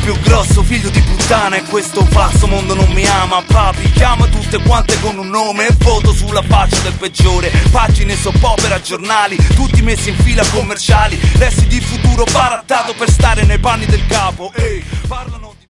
più grosso figlio di puttana, e questo falso mondo non mi ama. Papi, chiama tutte quante con un nome e voto sulla faccia del peggiore. Pagine soap opera, giornali, tutti messi in fila commerciali, resti di futuro barattato per stare nei panni del capo. Ehi, parlano